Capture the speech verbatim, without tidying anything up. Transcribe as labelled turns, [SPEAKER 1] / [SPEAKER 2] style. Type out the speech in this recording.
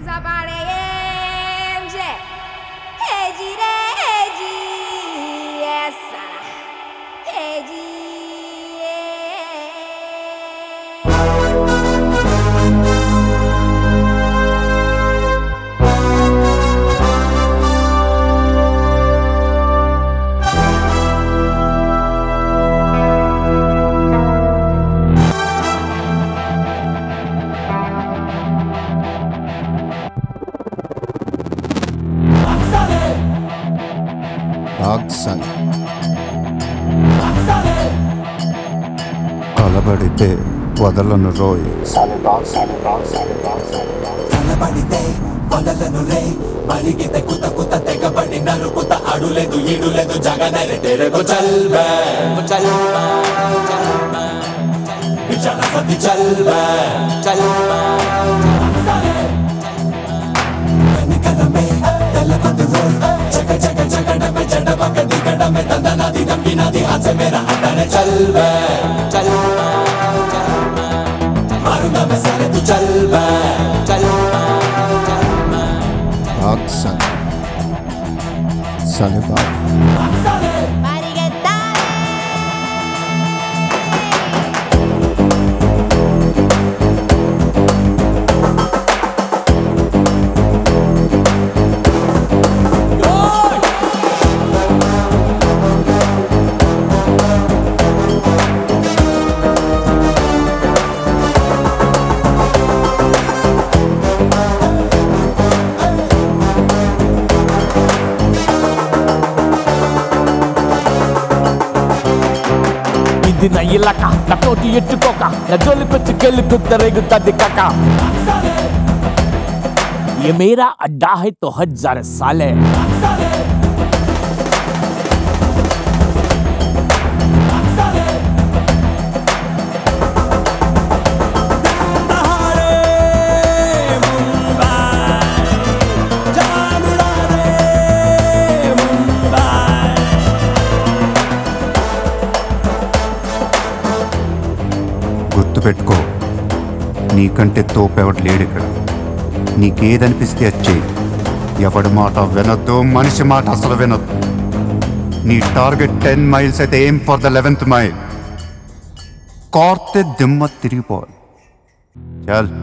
[SPEAKER 1] కలబడితే వదలను రోయ్,
[SPEAKER 2] కలబడితే వదలను రే, మరిగితే కుత కుత తెగబడి నరుకుత అడులేదు ఈడులేదు జగనరి తెరగు చల్బే చల్బే విచల సతి చల్బే చల్బే వెనకనమే తెల్లబందు రోయ్, జగ జగ జగడమే జడబక దిగడమే తందనది దంపినది హాసే మేరా హటనే చల్బే చల్బే మారుందమే సరే తు చల్బే చల్బే
[SPEAKER 1] Aksan Salibak
[SPEAKER 3] ದಿನ ಇಲ್ಲಕ ನಟೋಟಿ ಎಟ್ಟುಕೋಕ ನಜೋಲಿ ಪಚ್ಚು ಕೆಲ್ಲಿ ತುತ್ತರೆಗುತ್ತದೆ ಕಕ ये मेरा अड्डा है तो हजार साले
[SPEAKER 1] గుర్తుపెట్టుకో, నీకంటే తోపెవడు లేడు ఇక్కడ. నీకేదనిపిస్తే వచ్చేయి. ఎవడి మాట వినొద్దు, మనిషి మాట అసలు వినొద్దు. నీ టార్గెట్ టెన్ మైల్స్ అయితే aim for the eleventh mile. కార్తే దిమ్మ తిరిగిపోవాలి. చల్.